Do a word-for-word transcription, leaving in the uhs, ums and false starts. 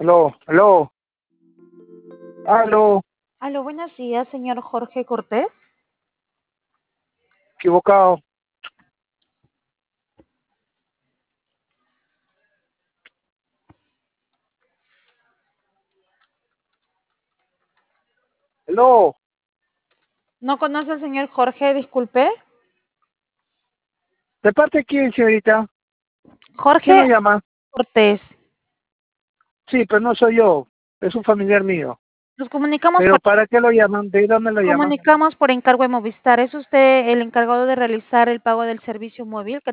Aló, aló, aló, Aló, buenos días, señor Jorge Cortés. equivocado. Aló, ¿No conoce al señor Jorge, disculpe? ¿de parte de quién, señorita? ¿Quién lo Jorge llama? Cortés. Sí, pero no soy yo, es un familiar mío. Nos comunicamos ¿Pero por, para qué lo llaman? ¿De dónde lo llaman? comunicamos por encargo de Movistar. ¿Es usted el encargado de realizar el pago del servicio móvil que